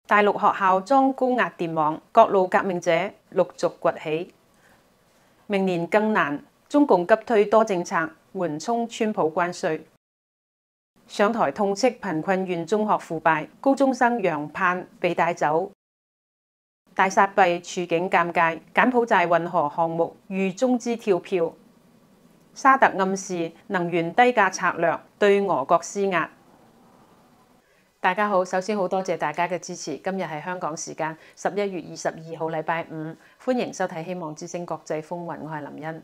大陸學校裝高壓電網，各路革命者陸續崛起。明年更難，中共急推多政策，緩衝川普關稅。上台痛斥貧困縣中學腐敗，高中生楊盼被帶走。大撒幣處境尷尬，柬埔寨運河項目遇中資跳票。沙特暗示能源低價策略對俄國施壓。大家好，首先好多謝大家嘅支持。今日係香港時間11月22號禮拜五，歡迎收睇《希望之聲國際風雲》，我係林茵。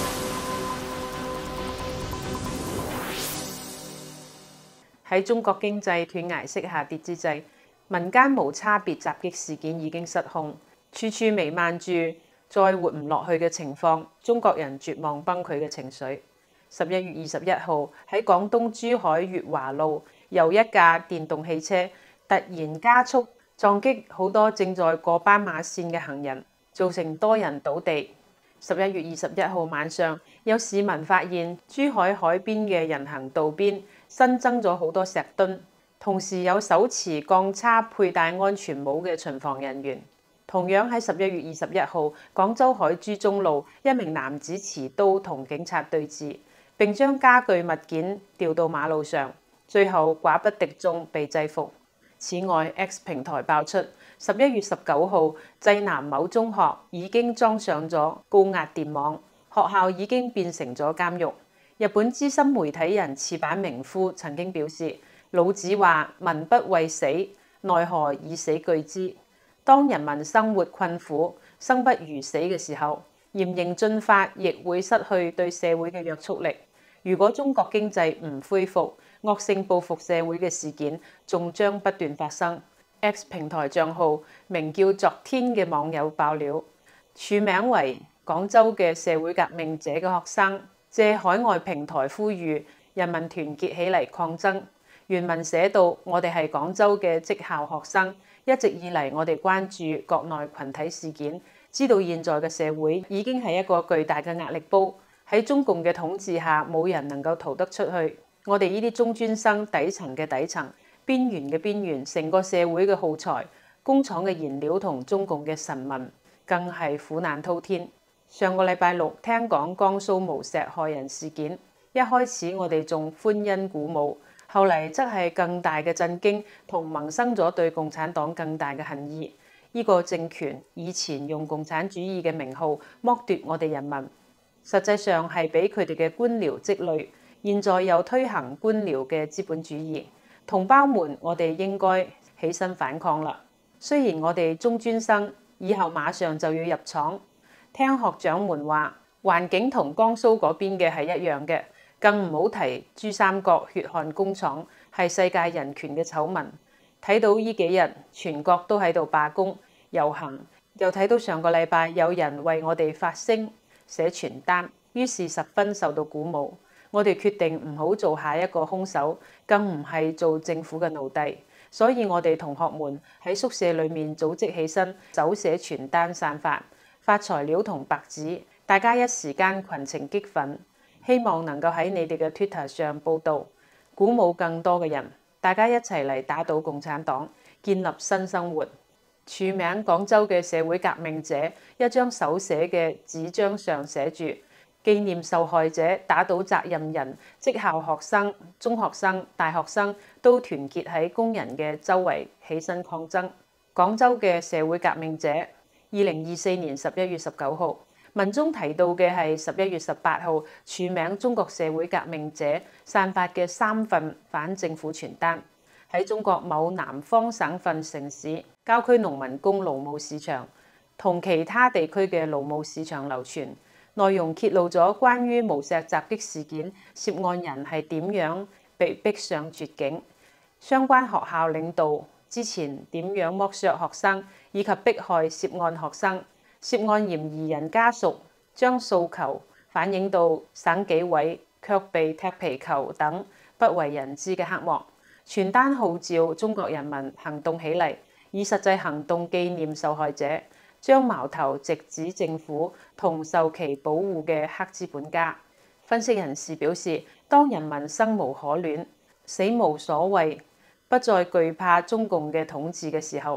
喺中國經濟斷崖式下跌之際，民間無差別襲擊事件已經失控，處處彌漫住再活唔落去嘅情況，中國人絕望崩潰嘅情緒。11月21號喺廣東珠海粵華路，由一架電動汽車突然加速撞擊好多正在過斑馬線嘅行人，造成多人倒地。11月21號晚上，有市民發現珠海海邊嘅人行道邊新增咗好多石墩，同時有手持鋼叉佩戴安全帽嘅巡防人員。同樣喺11月21號，廣州海珠中路一名男子持刀同警察對峙，並將家具物件掉到馬路上，最後寡不敵眾被制服。此外 ，X 平台爆出11月19號，濟南某中學已經裝上咗高壓電網，學校已經變成咗監獄。日本資深媒體人矢板明夫曾經表示：老子話民不畏死，奈何以死懼之？當人民生活困苦、生不如死嘅時候，嚴刑峻法亦會失去對社會嘅約束力。如果中國經濟唔恢復，惡性報復社會嘅事件仲將不斷發生。X 平台帳號名叫昨天嘅網友爆料，署名為廣州嘅社會革命者嘅學生，借海外平台呼籲人民團結起嚟抗爭。原文寫到：我哋係廣州嘅職校學生，一直以嚟我哋關注國內群體事件，知道現在嘅社會已經係一個巨大嘅壓力煲，喺中共嘅統治下冇人能夠逃得出去。我哋呢啲中專生底層嘅底層，邊緣嘅邊緣，成個社會嘅耗材，工廠嘅燃料同中共嘅臣民，更係苦難滔天。上個禮拜六聽講江蘇無錫害人事件，一開始我哋仲歡欣鼓舞，後嚟則係更大嘅震驚同萌生咗對共產黨更大嘅恨意。呢個政權以前用共產主義嘅名號剝奪我哋人民，實際上係俾佢哋嘅官僚積累。現在又推行官僚嘅資本主義，同胞們，我哋應該起身反抗啦。雖然我哋中專生以後馬上就要入廠，聽學長們話，環境同江蘇嗰邊嘅係一樣嘅，更唔好提珠三角血汗工廠係世界人權嘅醜聞。睇到呢幾日全國都喺度罷工遊行，又睇到上個禮拜有人為我哋發聲寫傳單，於是十分受到鼓舞。我哋決定唔好做下一個兇手，更唔係做政府嘅奴隸。所以我哋同學們喺宿舍裏面組織起身，手寫傳單散發，發材料同白紙，大家一時間群情激憤，希望能夠喺你哋嘅 Twitter 上報導，鼓舞更多嘅人，大家一齊嚟打倒共產黨，建立新生活。署名廣州嘅社會革命者，一張手寫嘅紙張上寫住：紀念受害者，打倒責任人，職校學生、中學生、大學生都團結喺工人嘅周圍起身抗爭。廣州嘅社會革命者，2024年11月19號，文中提到嘅係11月18號署名中國社會革命者散發嘅3份反政府傳單，喺中國某南方省份城市郊區農民工勞務市場同其他地區嘅勞務市場流傳。內容揭露咗關於無錫襲擊事件涉案人係點樣被逼上絕境，相關學校領導之前點樣剝削學生，以及迫害涉案學生。涉案嫌疑人家屬將訴求反映到省紀委，卻被踢皮球等不為人知嘅黑幕。傳單號召中國人民行動起嚟，以實際行動紀念受害者，將矛頭直指政府同受其保護嘅黑資本家。分析人士表示，當人民生無可戀、死無所謂，不再懼怕中共嘅統治嘅時候，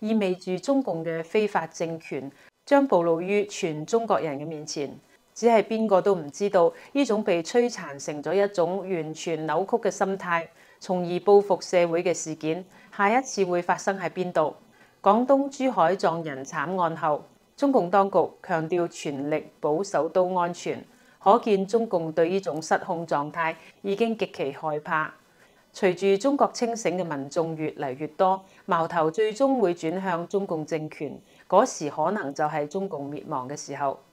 意味住中共嘅非法政權將暴露於全中國人嘅面前。只係邊個都唔知道呢種被摧殘成咗一種完全扭曲嘅心態，從而報復社會嘅事件，下一次會發生喺邊度？廣東珠海撞人慘案後，中共當局強調全力保首都安全，可見中共對呢種失控狀態已經極其害怕。隨住中國清醒嘅民眾越嚟越多，矛頭最終會轉向中共政權，嗰時可能就係中共滅亡嘅時候。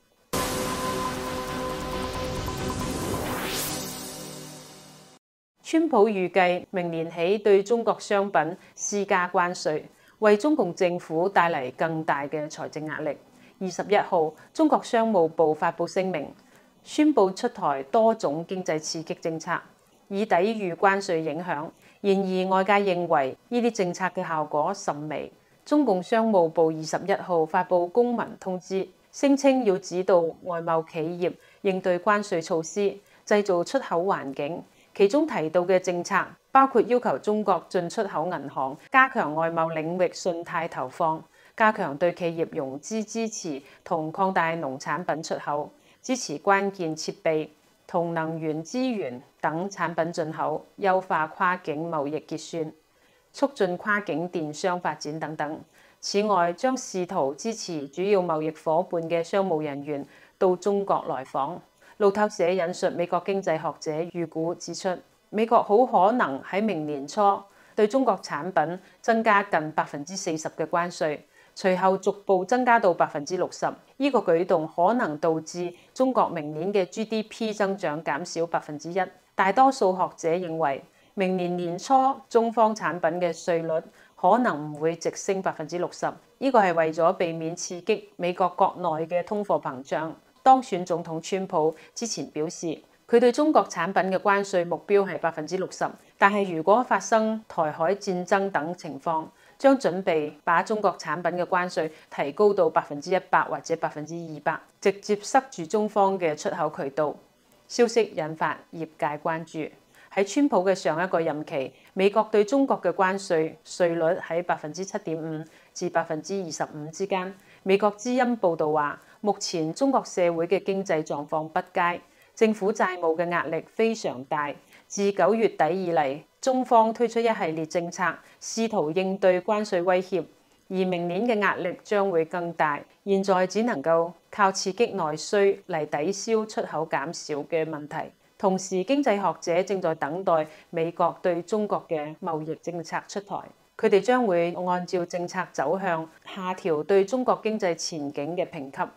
川普預計明年起對中國商品施加關稅，為中共政府帶嚟更大嘅財政壓力。21號，中國商務部發布聲明，宣布出台多種經濟刺激政策，以抵禦關稅影響。然而外界認為呢啲政策嘅效果甚微。中共商務部21號發布公文通知，聲稱要指導外貿企業應對關稅措施，製造出口環境。其中提到嘅政策包括要求中國進出口銀行加強外貿領域信貸投放，加強對企業融資支持同擴大農產品出口，支持關鍵設備同能源資源等產品進口，優化跨境貿易結算，促進跨境電商發展等等。此外，將試圖支持主要貿易夥伴嘅商務人員到中國來訪。路透社引述美國經濟學者預估指出，美國好可能喺明年初對中國產品增加近40%嘅關稅，隨後逐步增加到60%。呢個舉動可能導致中國明年嘅 GDP 增長減少1%。大多數學者認為，明年年初中方產品嘅稅率可能唔會直升60%。呢個係為咗避免刺激美國國內嘅通貨膨脹。當選總統川普之前表示，佢對中國產品嘅關稅目標係60%，但係如果發生台海戰爭等情況，將準備把中國產品嘅關稅提高到100%或者200%，直接塞住中方嘅出口渠道。消息引發業界關注。喺川普嘅上一個任期，美國對中國嘅關稅稅率喺7.5%至25%之間。美國之音報導話，目前中國社會嘅經濟狀況不佳，政府債務嘅壓力非常大。自9月底以嚟，中方推出一系列政策，試圖應對關稅威脅，而明年嘅壓力將會更大。現在只能夠靠刺激內需嚟抵消出口減少嘅問題。同時，經濟學者正在等待美國對中國嘅貿易政策出台，佢哋將會按照政策走向下調對中國經濟前景嘅評級。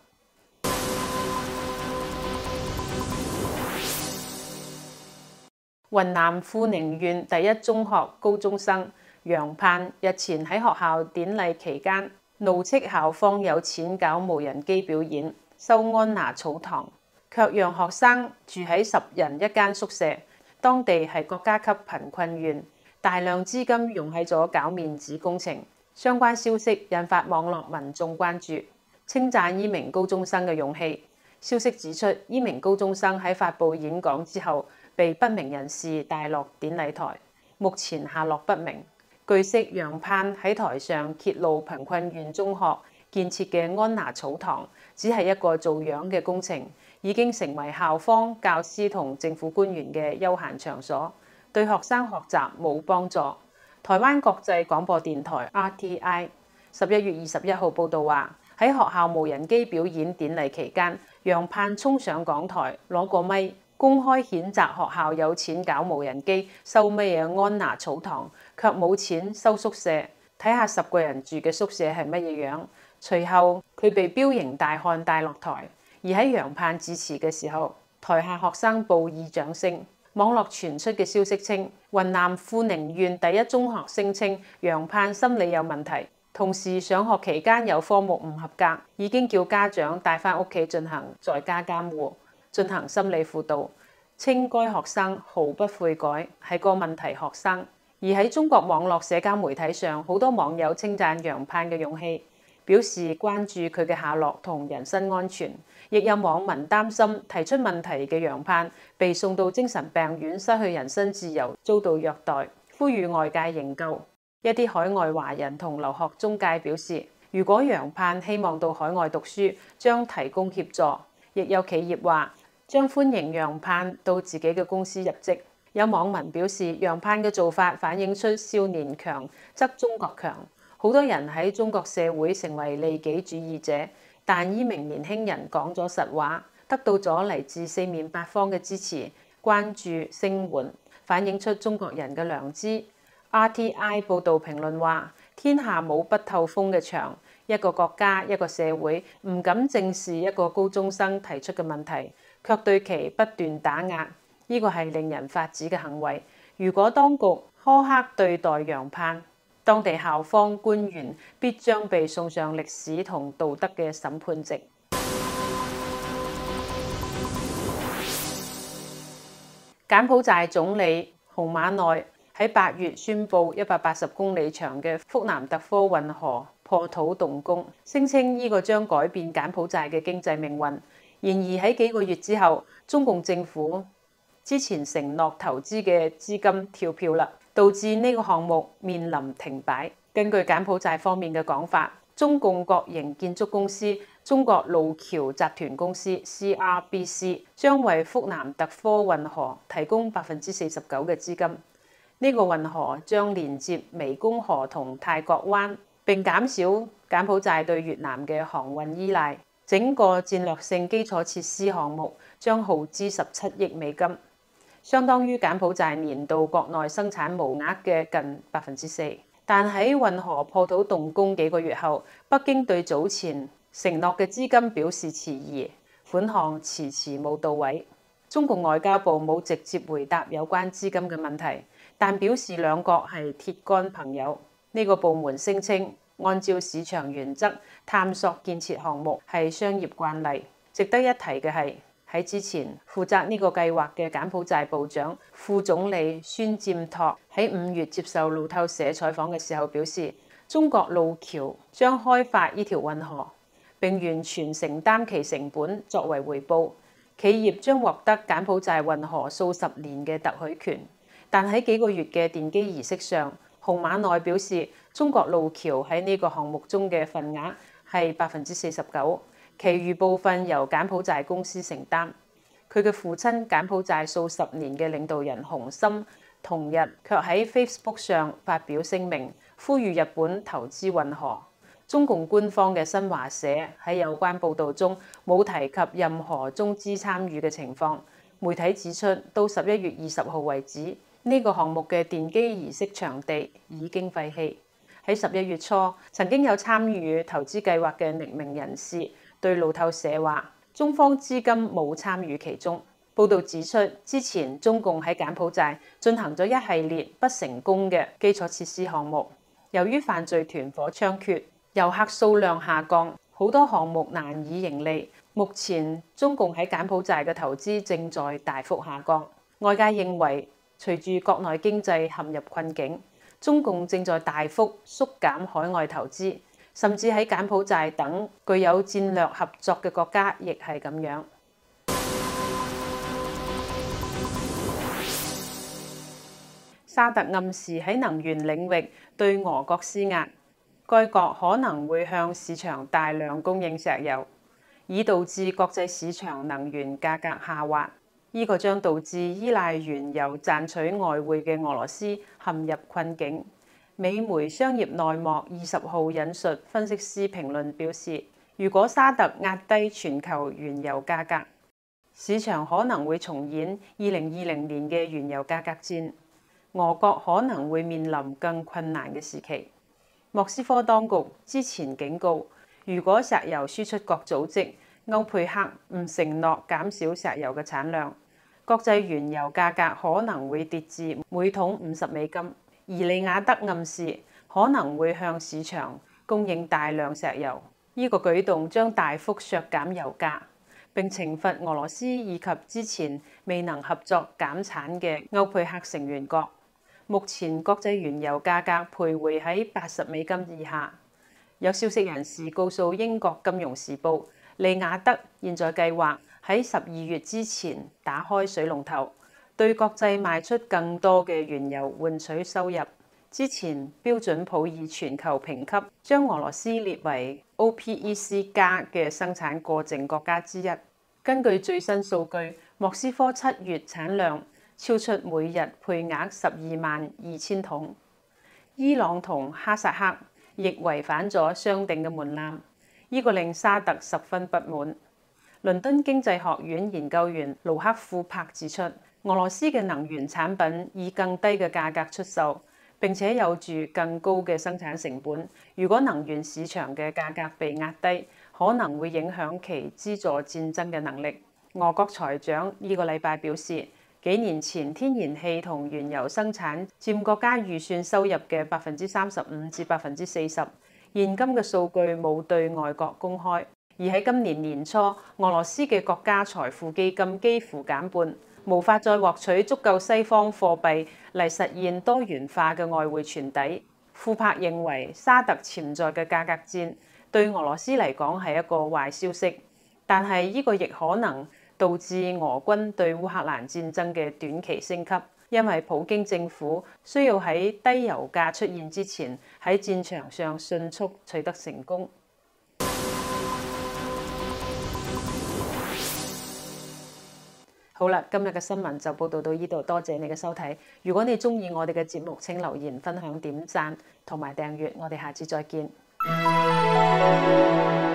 雲南富寧縣第一中學高中生楊盼日前喺學校典禮期間怒斥校方有錢搞無人機表演、收安娜草堂，卻讓學生住喺10人一間宿舍。當地係國家級貧困縣，大量資金用喺咗搞面子工程。相關消息引發網絡民眾關注，稱讚呢名高中生嘅勇氣。消息指出，呢名高中生喺發布演講之後，被不明人士帶落典禮台，目前下落不明。據悉，楊盼喺台上揭露貧困縣中學建設嘅安娜草堂只係一個做樣嘅工程，已經成為校方、教師同政府官員嘅休閒場所，對學生學習冇幫助。台灣國際廣播電台 RTI 11月21號報導話，喺學校無人機表演典禮期間，楊盼衝上講台攞個咪，公開譴責學校有錢搞無人機、收咩嘢安娜草堂，卻冇錢收宿舍。睇下10個人住嘅宿舍係乜嘢樣。隨後佢被彪形大漢帶落台，而喺楊盼致辭嘅時候，台下學生報以掌聲。網絡傳出嘅消息稱，雲南富寧縣第一中學聲稱楊盼心理有問題，同時上學期間有科目唔合格，已經叫家長帶返屋企進行在家監護，進行心理輔導，稱該學生毫不悔改，係個問題學生。而喺中國網絡社交媒體上，好多網友稱讚楊盼嘅勇氣，表示關注佢嘅下落同人身安全。亦有網民擔心提出問題嘅楊盼被送到精神病院，失去人身自由，遭到虐待，呼籲外界營救。 一啲海外華人同留學中介表示，如果楊盼希望到海外讀書，將提供協助。亦有企業話將歡迎楊盼到自己嘅公司入職。有網民表示，楊盼嘅做法反映出少年強則中國強。好多人喺中國社會成為利己主義者，但呢名年輕人講咗實話，得到咗嚟自四面八方嘅支持、關注、聲援，反映出中國人嘅良知。RTI 報導評論話：天下冇不透風嘅牆，一個國家、一個社會唔敢正視一個高中生提出嘅問題，卻對其不斷打壓，呢個係令人發指嘅行為。如果當局苛刻對待楊盼，當地校方官員必將被送上歷史同道德嘅審判席。柬埔寨總理洪瑪奈喺8月宣布180公里長嘅福南特科運河破土動工，聲稱呢個將改變柬埔寨嘅經濟命運。然而喺幾個月之後，中共政府之前承諾投資嘅資金跳票啦，導致呢個項目面臨停擺。根據柬埔寨方面嘅講法，中共國營建築公司中國路橋集團公司 CRBC 將為福南特科運河提供49%嘅資金。呢個運河將連接湄公河同泰國灣，並減少柬埔寨對越南嘅航運依賴。整個戰略性基礎設施項目將耗資17億美金，相當於柬埔寨年度國內生產毛額嘅近4%。但喺運河破土動工幾個月後，北京對早前承諾嘅資金表示遲疑，款項遲遲冇到位。中共外交部冇直接回答有關資金嘅問題，但表示兩國係鐵桿朋友。呢個部門聲稱，按照市場原則探索建設項目係商業慣例。值得一提嘅係，喺之前負責呢個計劃嘅柬埔寨部長、副總理孫占托喺5月接受路透社採訪嘅時候表示，中國路橋將開發呢條運河，並完全承擔其成本作為回報。企業將獲得柬埔寨運河數十年嘅特許權。但喺幾個月嘅奠基儀式上，洪瑪奈表示，中國路橋喺呢個項目中嘅份額係49%，其餘部分由柬埔寨公司承擔。佢嘅父親柬埔寨數十年嘅領導人洪森同日卻喺 Facebook 上發表聲明，呼籲日本投資運河。中共官方嘅新華社喺有關報導中冇提及任何中資參與嘅情況。媒體指出，到11月20號為止，呢個項目嘅奠基儀式場地已經廢棄。喺11月初，曾經有參與投資計劃嘅匿名人士對路透社話，中方資金冇參與其中。報導指出，之前中共喺柬埔寨進行咗一系列不成功嘅基礎設施項目，由於犯罪團伙猖獗，遊客數量下降，好多項目難以盈利。目前中共喺柬埔寨嘅投資正在大幅下降。外界認為，隨住國內經濟陷入困境，中共正在大幅縮減海外投資，甚至喺柬埔寨等具有戰略合作嘅國家亦係咁樣。沙特暗示喺能源領域對俄國施壓，該國可能會向市場大量供應石油，以導致國際市場能源價格下滑。呢個將導致依賴原油賺取外匯嘅俄羅斯陷入困境。美媒商業內幕20號引述分析師評論表示，如果沙特壓低全球原油價格，市場可能會重演2020年嘅原油價格戰。俄國可能會面臨更困難嘅時期。莫斯科當局之前警告，如果石油輸出國組織歐佩克唔承諾減少石油嘅產量，國際原油價格可能會跌至每桶50美金。而利雅得暗示可能會向市場供應大量石油，呢個舉動將大幅削減油價，並懲罰俄羅斯以及之前未能合作減產嘅歐佩克成員國。目前國際原油價格徘徊喺80美金以下。有消息人士告訴英國金融時報，利雅得現在計劃喺12月之前打開水龍頭，對國際賣出更多嘅原油換取收入。 之前標準普爾全球評級將俄羅斯列為 OPEC 加嘅生產過剩國家之一。根據最新數據，莫斯科7月產量超出每日配額122000桶。伊朗同哈薩克亦違反咗商定嘅門檻，呢個令沙特十分不滿。倫敦經濟學院研究員盧克庫珀指出，俄羅斯嘅能源產品以更低嘅價格出售，並且有住更高嘅生產成本。如果能源市場嘅價格被壓低，可能會影響其資助戰爭嘅能力。俄國財長呢個禮拜表示，幾年前天然氣同原油生產佔國家預算收入嘅35%至40%，現今嘅數據冇對外國公開。而喺今年年初，俄羅斯嘅國家財富基金幾乎減半，無法再獲取足夠西方貨幣嚟實現多元化嘅外匯存底。庫珀認為，沙特潛在嘅價格戰對俄羅斯嚟講係一個壞消息，但係呢個亦可能導致俄軍對烏克蘭戰爭嘅短期升級，因為普京政府需要喺低油價出現之前喺戰場上迅速取得成功。好啦，今日嘅新聞就報道到呢度，多謝你嘅收睇。如果你鍾意我哋嘅節目，請留言、分享、點讚同埋訂閱。我哋下次再見。